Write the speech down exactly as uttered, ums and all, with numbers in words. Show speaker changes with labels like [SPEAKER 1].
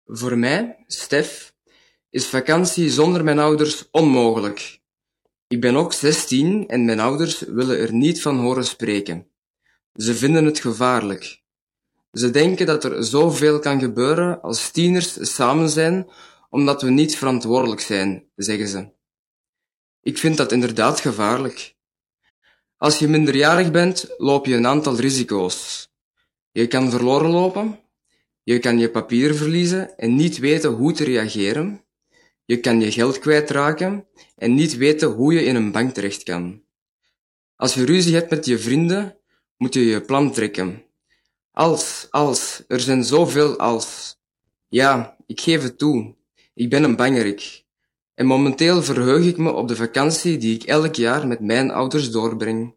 [SPEAKER 1] Voor mij, Stef, is vakantie zonder mijn ouders onmogelijk. Ik ben ook zestien en mijn ouders willen er niet van horen spreken. Ze vinden het gevaarlijk. Ze denken dat er zoveel kan gebeuren als tieners samen zijn, omdat we niet verantwoordelijk zijn, zeggen ze. Ik vind dat inderdaad gevaarlijk. Als je minderjarig bent, loop je een aantal risico's. Je kan verloren lopen, je kan je papieren verliezen en niet weten hoe te reageren. Je kan je geld kwijtraken en niet weten hoe je in een bank terecht kan. Als je ruzie hebt met je vrienden, moet je je plan trekken. Als, als, er zijn zoveel als. Ja, ik geef het toe. Ik ben een bangerik. En momenteel verheug ik me op de vakantie die ik elk jaar met mijn ouders doorbring.